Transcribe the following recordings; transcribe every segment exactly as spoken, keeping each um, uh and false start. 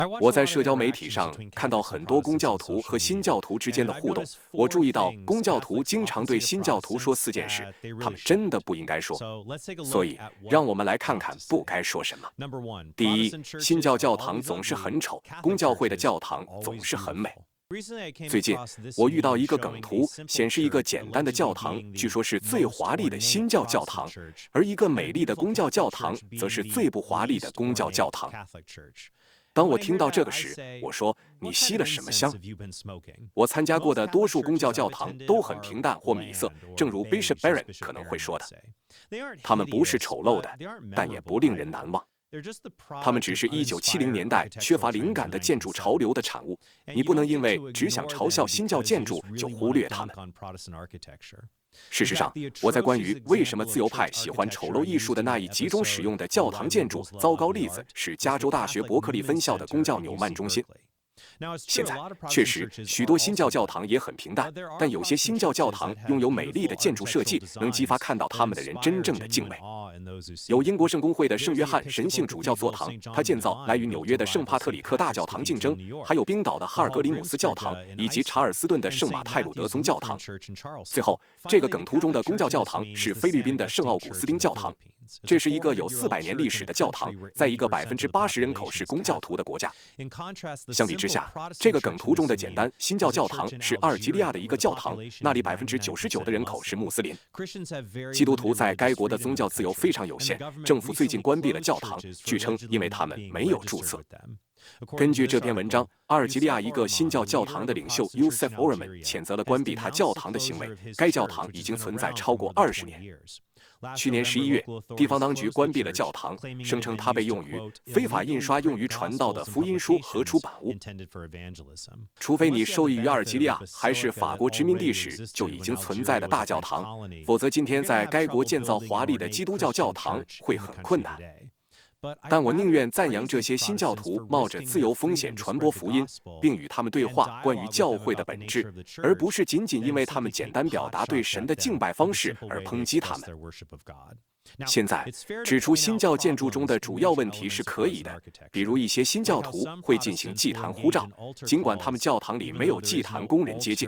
我在社交媒体上看到很多公教徒和新教徒之间的互动，我注意到公教徒经常对新教徒说四件事，他们真的不应该说。所以，让我们来看看不该说什么。第一，新教教堂总是很丑，公教会的教堂总是很美。最近，我遇到一个梗图，显示一个简单的教堂，据说是最华丽的新教教堂，而一个美丽的公教教堂，则是最不华丽的公教教堂。当我听到这个时，我说：“你吸了什么香？”我参加过的多数公教教堂都很平淡或米色，正如 Bishop Barron 可能会说的。他们不是丑陋的，但也不令人难忘。他们只是一九七零年代缺乏灵感的建筑潮流的产物。你不能因为只想嘲笑新教建筑就忽略它们。事实上，我在关于为什么自由派喜欢丑陋艺术的那一集中使用的教堂建筑糟糕例子是加州大学伯克利分校的公教纽曼中心。现在，确实许多新教教堂也很平淡，但有些新教教堂拥有美丽的建筑设计，能激发看到他们的人真正的敬畏。有英国圣公会的圣约翰神性主教座堂，它建造来与纽约的圣帕特里克大教堂竞争，还有冰岛的哈尔格里姆斯教堂以及查尔斯顿的圣马泰鲁德宗教堂。最后，这个梗图中的公教教堂是菲律宾的圣奥古斯丁教堂。这是一个有四百年历史的教堂，在一个百分之八十人口是公教徒的国家。相比之下，这个梗图中的简单新教教堂是阿尔及利亚的一个教堂，那里百分之九十九的人口是穆斯林。基督徒在该国的宗教自由非常有限，政府最近关闭了教堂，据称因为他们没有注册。根据这篇文章，阿尔及利亚一个新教教堂的领袖 Youssef Orman 谴责了关闭他教堂的行为。该教堂已经存在超过二十年。去年十一月，地方当局关闭了教堂，声称它被用于非法印刷用于传道的福音书和出版物。除非你受益于阿尔及利亚还是法国殖民地时就已经存在的大教堂，否则今天在该国建造华丽的基督教教堂会很困难。但我宁愿赞扬这些新教徒冒着自由风险传播福音，并与他们对话关于教会的本质，而不是仅仅因为他们简单表达对神的敬拜方式而抨击他们。现在，指出新教建筑中的主要问题是可以的，比如一些新教徒会进行祭坛呼召，尽管他们教堂里没有祭坛供人接近。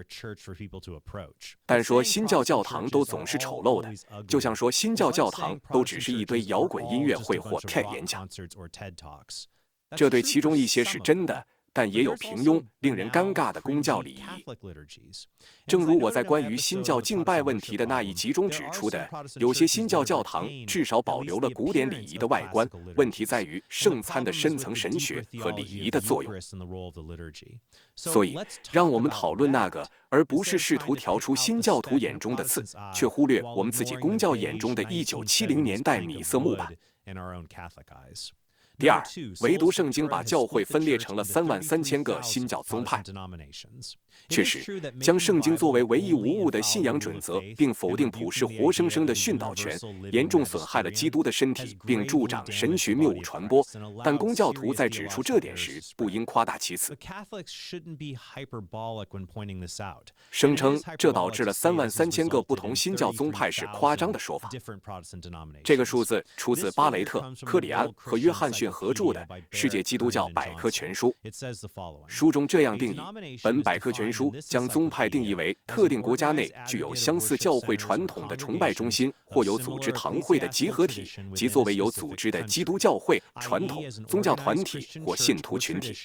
但说新教教堂都总是丑陋的，就像说新教教堂都只是一堆摇滚音乐会或 T E D 演讲。这对其中一些是真的，但也有平庸、令人尴尬的公教礼仪。正如我在关于新教敬拜问题的那一集中指出的，有些新教教堂至少保留了古典礼仪的外观，问题在于圣餐的深层神学和礼仪的作用。所以，让我们讨论那个，而不是试图调出新教徒眼中的刺，却忽略我们自己公教眼中的一九七零年代米色木板。第二，唯独圣经把教会分裂成了三万三千个新教宗派。确实，将圣经作为唯一无误的信仰准则，并否定普世活生生的训导权，严重损害了基督的身体，并助长神学谬误传播。但公教徒在指出这点时，不应夸大其词，声称这导致了三万三千个不同新教宗派是夸张的说法。这个数字出自巴雷特、克里安和约翰逊合著的《世界基督教百科全书》。书中这样定义：本百科全书将宗派定义为特定国家内具有相似教会传统的崇拜中心或有组织堂会的集合体，即作为有组织的基督教会、传统、宗教团体或信徒群体。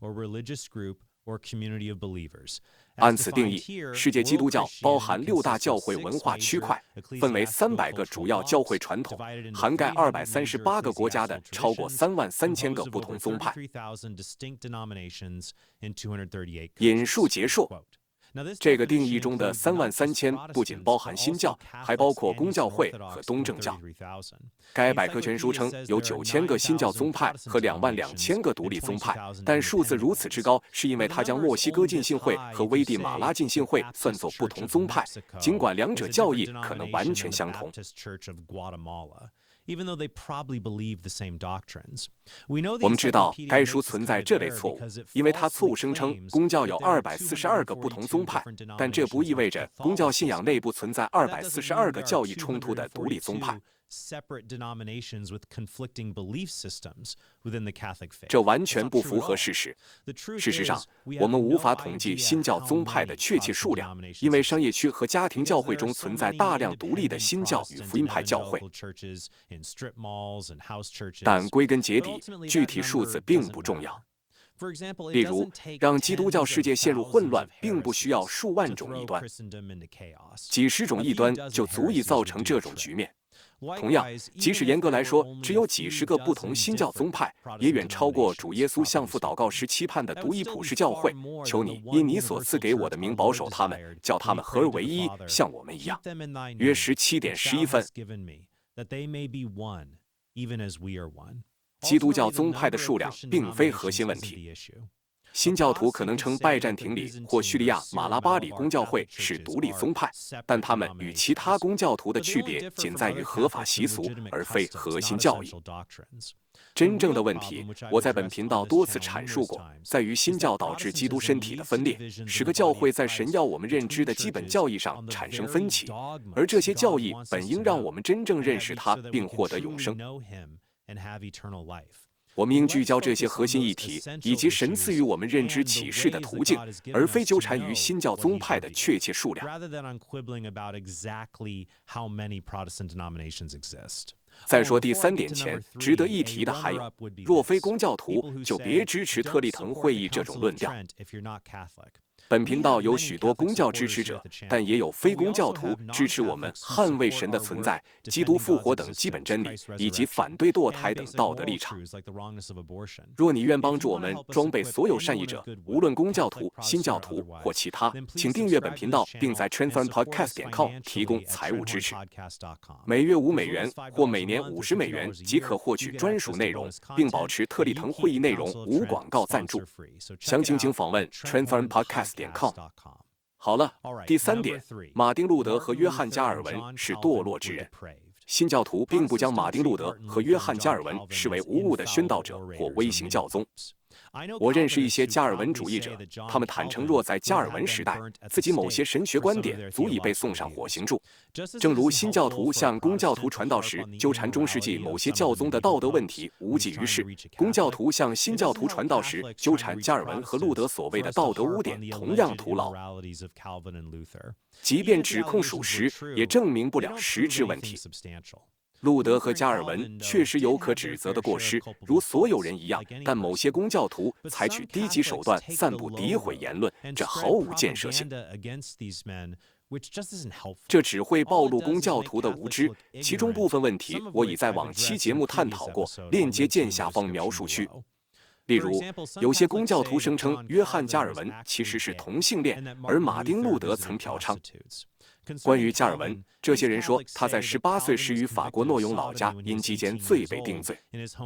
按此定义，世界基督教包含六大教会文化区块，分为三百个主要教会传统，涵盖二百三十八个国家的超过三万三千个不同宗派。引述结束。这个定义中的三万三千不仅包含新教，还包括公教会和东正教。该百科全书称有九千个新教宗派和两万两千个独立宗派，但数字如此之高，是因为它将墨西哥浸信会和危地马拉浸信会算作不同宗派，尽管两者教义可能完全相同。我们知道该书存在这类错误，因为它错误声称公教有二百四十二个不同宗派，但这不意味着公教信仰内部存在二百四十二个教义冲突的独立宗派。 这完全不符合事实。事实上，我们无法统计新教宗派的确切数量，因为商业区和家庭教会中存在大量独立的新教与福音派教会。但归根结底，具体数字并不重要。例如，让基督教世界陷入混乱，并不需要数万种异端，几十种异端就足以造成这种局面。同样，即使严格来说只有几十个不同新教宗派，也远超过主耶稣向父祷告时期盼的独一普世教会。求你因你所赐给我的名保守他们，叫他们合而为一，像我们一样。约十七点十一分。基督教宗派的数量并非核心问题。新教徒可能称拜占庭里或叙利亚马拉巴里公教会是独立宗派，但他们与其他公教徒的区别仅在于合法习俗，而非核心教义。真正的问题，我在本频道多次阐述过，在于新教导致基督身体的分裂，使个教会在神要我们认知的基本教义上产生分歧，而这些教义本应让我们真正认识他，并获得永生。我们应聚焦这些核心议题，以及神赐予我们认知启示的途径，而非纠缠于新教宗派的确切数量。在说第三点前，值得一提的还有，若非公教徒，就别支持特立腾会议这种论调。本频道有许多公教支持者，但也有非公教徒支持我们捍卫神的存在、基督复活等基本真理，以及反对堕胎等道德立场。若你愿帮助我们装备所有善意者，无论公教徒、新教徒或其他，请订阅本频道，并在 transform podcast 点 com 提供财务支持。每月五美元或每年五十美元即可获取专属内容，并保持特立腾会议内容无广告赞助。详情请访问 transform podcast 点 com。好了，第三点，马丁·路德和约翰·加尔文是堕落之人。新教徒并不将马丁·路德和约翰·加尔文视为无误的宣道者或微型教宗。我认识一些加尔文主义者，他们坦诚若在加尔文时代，自己某些神学观点足以被送上火刑柱。正如新教徒向公教徒传道时纠缠中世纪某些教宗的道德问题无济于事，公教徒向新教徒传道时纠缠加尔文和路德所谓的道德污点同样徒劳。即便指控属实，也证明不了实质问题。路德和加尔文确实有可指责的过失，如所有人一样，但某些公教徒采取低级手段散布诋毁言论，这毫无建设性。这只会暴露公教徒的无知，其中部分问题我已在往期节目探讨过，链接见下方描述区。例如，有些公教徒声称约翰·加尔文其实是同性恋，而马丁·路德曾嫖娼。关于加尔文，这些人说他在十八岁时于法国诺永老家因击奸罪被定罪。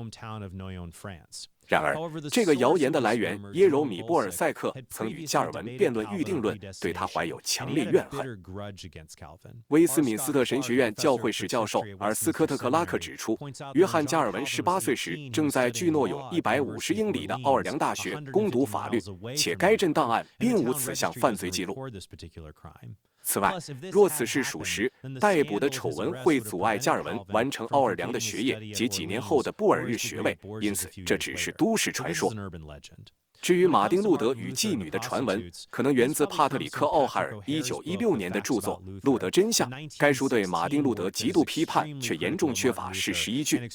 然而，这个谣言的来源耶柔米·波尔塞克曾与加尔文辩论预定论，对他怀有强烈怨恨。威斯敏斯特神学院教会史教授尔斯科特克拉克指出，约翰·加尔文十八岁时正在距诺永一百五十英里的奥尔良大学攻读法律，且该镇档案并无此项犯罪记录。此外，若此事属实，逮捕的丑闻会阻碍加尔文完成奥尔良的学业及几年后的布尔日学位，因此这只是都市传说。至于马丁·路德与妓女的传闻，可能源自帕特里克·奥海尔一九一六年的著作《路德真相》。该书对马丁·路德极度批判，却严重缺乏事实依据。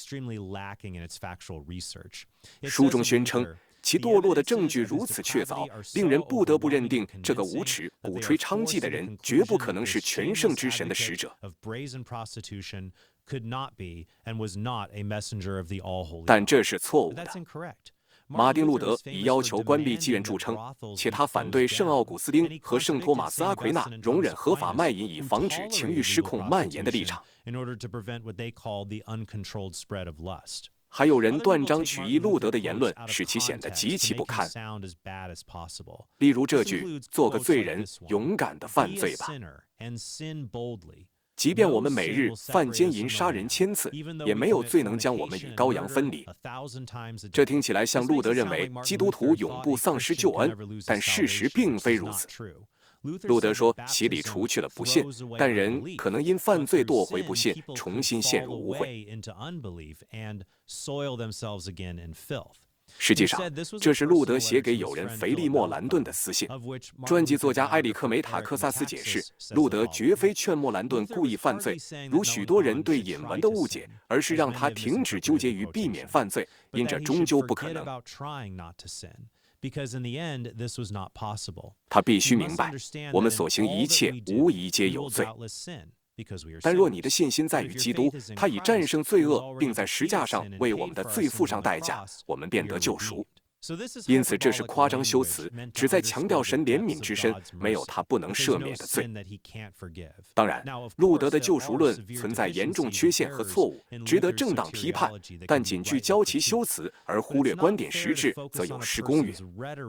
书中宣称，其堕落的证据如此确凿，令人不得不认定这个无耻、鼓吹娼妓的人绝不可能是全圣之神的使者。但这是错误的。马丁·路德以要求关闭妓院著称，且他反对圣奥古斯丁和圣托马斯·阿奎那容忍合法卖淫以防止情欲失控蔓延的立场。还有人断章取义路德的言论，使其显得极其不堪。例如这句：“做个罪人，勇敢地犯罪吧。”即便我们每日犯奸淫杀人千次，也没有罪能将我们与羔羊分离。这听起来像路德认为基督徒永不丧失救恩，但事实并非如此。 路德说，洗礼除去了不信，但人可能因犯罪堕回不信，重新陷入污秽。实际上，这是路德写给友人腓利莫兰顿的私信。传记作家埃里克梅塔克萨斯解释，路德绝非劝莫兰顿故意犯罪，如许多人对引文的误解，而是让他停止纠结于避免犯罪，因这终究不可能。他必须明白，我们所行一切无疑皆有罪。但若你的信心在于基督，他已战胜罪恶，并在石架上为我们的罪付上代价，我们便得救赎。因此，这是夸张修辞，旨在强调神怜悯之深，没有他不能赦免的罪。当然，路德的救赎论存在严重缺陷和错误，值得正当批判，但仅聚焦其修辞而忽略观点实质，则有失公允。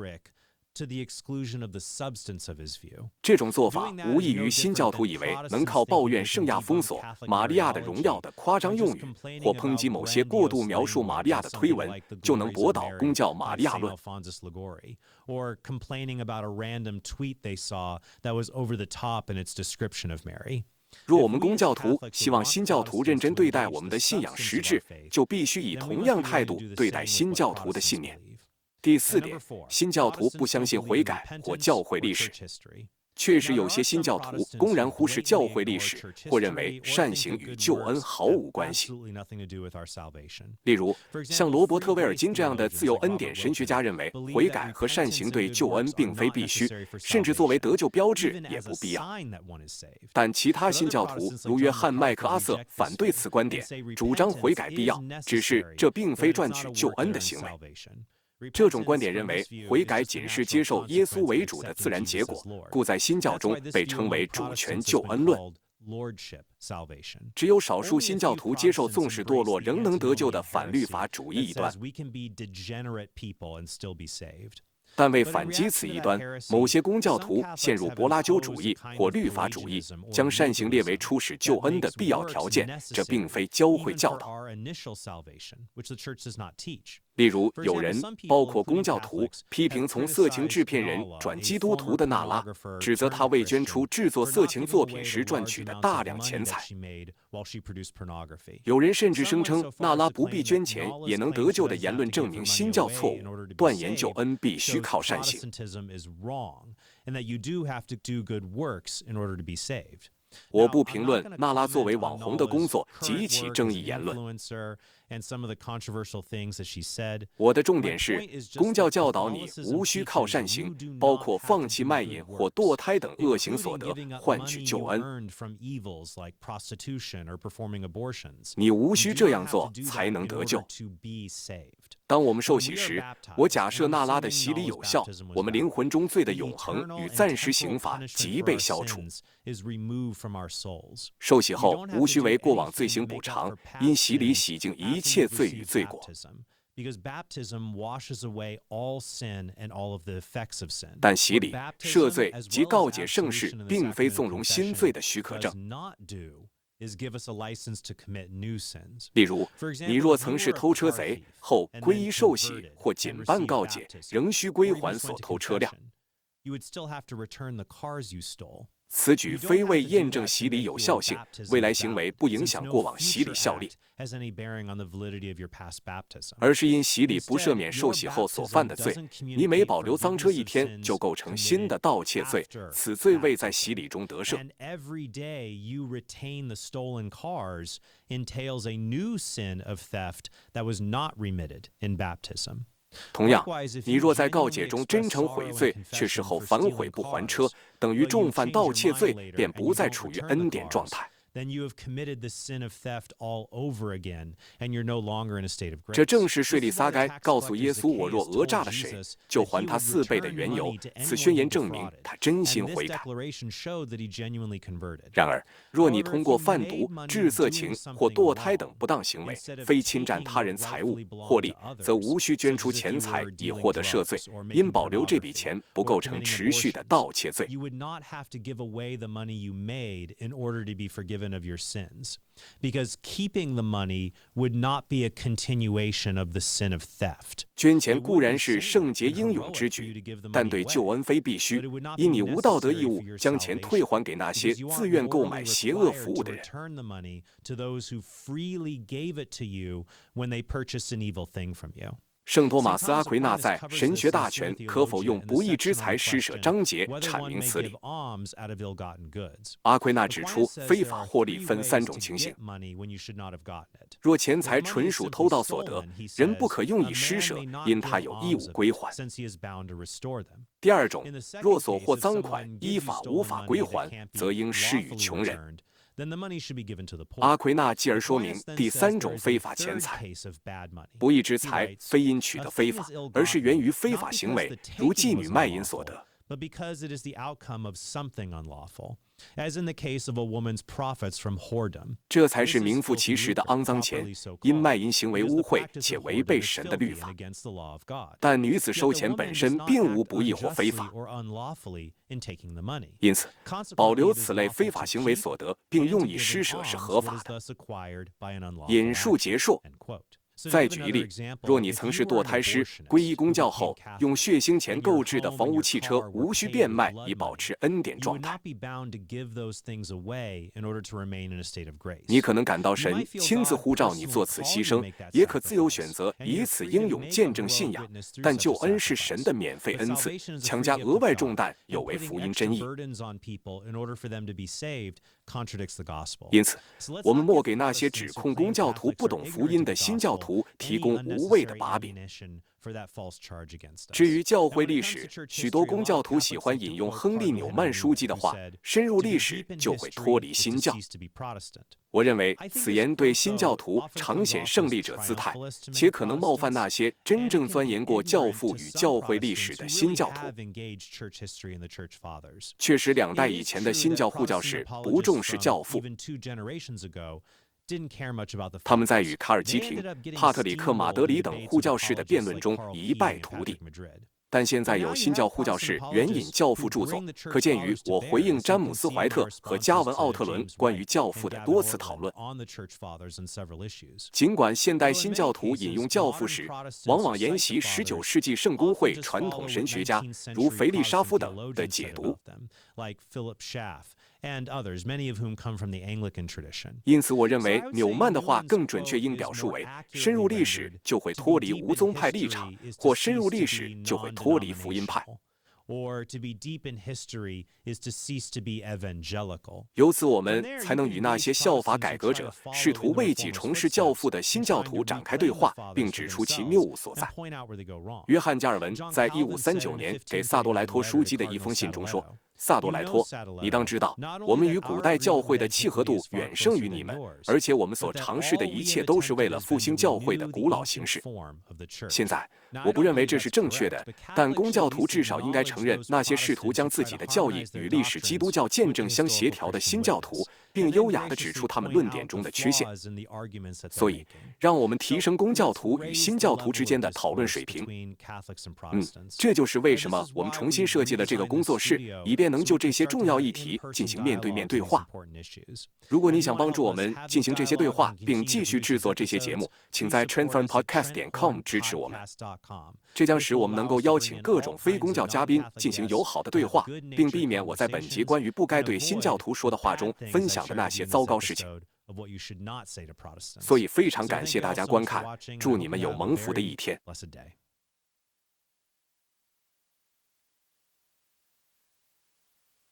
这种做法无异于新教徒以为能靠抱怨圣亚封锁玛利亚的荣耀的夸张用语，或抨击某些过度描述玛利亚的推文，就能驳倒公教玛利亚论。若我们公教徒希望新教徒认真对待我们的信仰实质，就必须以同样态度对待新教徒的信念。第四点，新教徒不相信悔改或教会历史。确实有些新教徒公然忽视教会历史，或认为善行与救恩毫无关系。例如，像罗伯特·威尔金这样的自由恩典神学家认为，悔改和善行对救恩并非必须，甚至作为得救标志也不必要。但其他新教徒如约翰·麦克阿瑟反对此观点，主张悔改必要，只是这并非赚取救恩的行为。这种观点认为，悔改仅是接受耶稣为主的自然结果，故在新教中被称为主权救恩论。只有少数新教徒接受纵使堕落仍能得救的反律法主义一端。但为反击此一端，某些公教徒陷入柏拉纠主义或律法主义，将善行列为初始救恩的必要条件，这并非教会教导。例如，有人，包括公教徒，批评从色情制片人转基督徒的娜拉，指责他未捐出制作色情作品时赚取的大量钱财。有人甚至声称娜拉不必捐钱也能得救的言论证明新教错误，断言救恩必须靠善行。我不评论娜拉作为网红的工作及其争议言论。我的重点是，公教教导你无需靠善行，包括放弃卖淫或堕胎等恶行所得，换取救恩。你无需这样做才能得救。当我们受洗时，我假设娜拉的洗礼有效，我们灵魂中罪的永恒与暂时刑罚即被消除。受洗后，无需为过往罪行补偿，因洗礼洗净一切罪与罪过。但洗礼、赦罪及告解圣事，并非纵容新罪的许可证。例如，你若曾是偷车贼，后皈依受洗或仅办告解，仍需归还所偷车辆。此举非为验证洗礼有效性，未来行为不影响过往洗礼效力，而是因洗礼不赦免受洗后所犯的罪，你每保留赃车一天，就构成新的盗窃罪，此罪未在洗礼中得赦。同样，你若在告解中真诚悔罪，却事后反悔不还车，等于重犯盗窃罪，便不再处于恩典状态。这正是税吏撒该告诉耶稣：“我若讹诈了谁，就还他四倍的缘由。”此宣言证明他真心悔改。然而，若你通过贩毒、制色情或堕胎等不当行为，非侵占他人财物获利，则无需捐出钱财以获得赦罪，因保留这笔钱不构成持续的盗窃罪。 forgiven of your sins. Because keeping the money would not be a continuation of the sin of theft. 捐钱固然是圣洁应勇之举，但对救恩非必须，因你无道德义务将钱退还给那些自愿购买邪恶服务的人。圣托马斯·阿奎那在《神学大全：可否用不义之财施舍》章节阐明此理。阿奎那指出，非法获利分三种情形：若钱财纯属偷盗所得，人不可用以施舍，因他有义务归还；第二种，若所获赃款依法无法归还，则应施与穷人。阿奎那继而说明第三种非法钱财，不义之财非因取得非法，而是源于非法行为，如妓女卖淫所得。 But because it is the outcome of something unlawful, as in the case of a woman's profits from whoredom. 这才是名副其实的肮脏钱，因卖淫行为污秽且违背神的律法。但女子收钱本身并无不义或非法，因此保留此类非法行为所得，并用以施舍是合法的。引述结束。再举一例，若你曾是堕胎师，皈依公教后，用血腥钱购置的房屋、汽车，无需变卖，以保持恩典状态。你可能感到神亲自呼召你做此牺牲，也可自由选择以此英勇见证信仰。但救恩是神的免费恩赐，强加额外重担有违福音真意。因此，我们莫给那些指控公教徒不懂福音的新教徒提供无谓的把柄。至于教会历史，许多公教徒喜欢引用亨利·纽曼书记的话：“深入历史就会脱离新教。”我认为此言对新教徒常显胜利者姿态，且可能冒犯那些真正钻研过教父与教会历史的新教徒。确实，两代以前的新教护教士不重视教父。他们在与卡尔基廷、帕特里克·马德里等护教士的辩论中一败涂地。但现在有新教护教士援引教父著作，可见于我回应詹姆斯·怀特和加文·奥特伦关于教父的多次讨论。尽管现代新教徒引用教父时，往往沿袭十九世纪圣公会传统神学家如腓力沙夫等的解读。因此，我认为纽曼的话更准确，应表述为：深入历史就会脱离无宗派立场，或深入历史就会脱离福音派。由此，我们才能与那些效法改革者、试图为己重拾教父的新教徒展开对话，并指出其谬误所在。约翰·加尔文在一五三九年给萨多莱托枢机的一封信中说：“萨多莱托，你当知道，我们与古代教会的契合度远胜于你们，而且我们所尝试的一切都是为了复兴教会的古老形式。现在，我不认为这是正确的，但公教徒至少应该承认那些试图将自己的教义与历史基督教见证相协调的新教徒，并优雅地指出他们论点中的缺陷。所以，让我们提升公教徒与新教徒之间的讨论水平。嗯，这就是为什么我们重新设计了这个工作室，以便能就这些重要议题进行面对面对话。如果你想帮助我们进行这些对话，并继续制作这些节目，请在 transform podcast 点 com 支持我们。这将使我们能够邀请各种非公教嘉宾进行友好的对话，并避免我在本集关于不该对新教徒说的话中分享的那些糟糕事情。所以非常感谢大家观看，祝你们有蒙福的一天。